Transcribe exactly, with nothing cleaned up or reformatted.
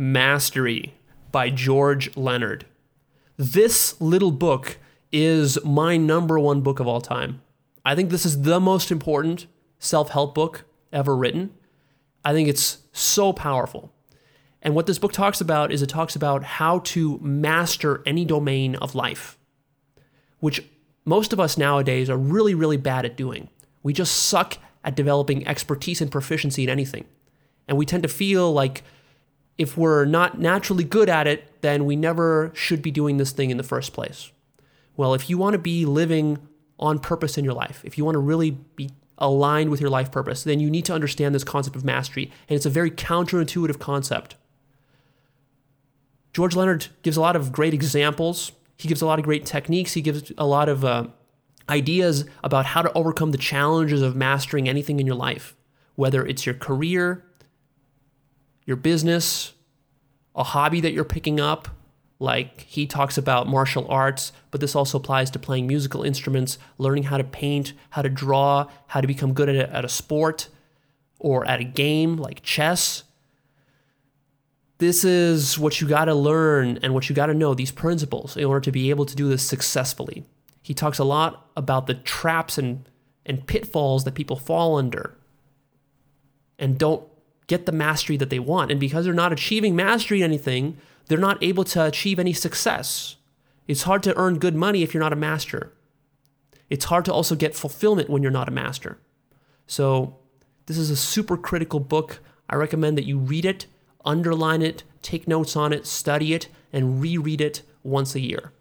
Mastery by George Leonard. This little book is my number one book of all time. I think this is the most important self-help book ever written. I think it's so powerful. And what this book talks about is it talks about how to master any domain of life, which most of us nowadays are really, really bad at doing. We just suck at developing expertise and proficiency in anything. And we tend to feel like if we're not naturally good at it, then we never should be doing this thing in the first place. Well, if you want to be living on purpose in your life, if you want to really be aligned with your life purpose, then you need to understand this concept of mastery. And it's a very counterintuitive concept. George Leonard gives a lot of great examples. He gives a lot of great techniques. He gives a lot of uh, ideas about how to overcome the challenges of mastering anything in your life, whether it's your career, your business, a hobby that you're picking up, like he talks about martial arts, but this also applies to playing musical instruments, learning how to paint, how to draw, how to become good at a, at a sport or at a game like chess. This is what you got to learn and what you got to know, these principles, in order to be able to do this successfully. He talks a lot about the traps and, and pitfalls that people fall under and don't get the mastery that they want. And because they're not achieving mastery in anything, they're not able to achieve any success. It's hard to earn good money if you're not a master. It's hard to also get fulfillment when you're not a master. So this is a super critical book. I recommend that you read it, underline it, take notes on it, study it, and reread it once a year.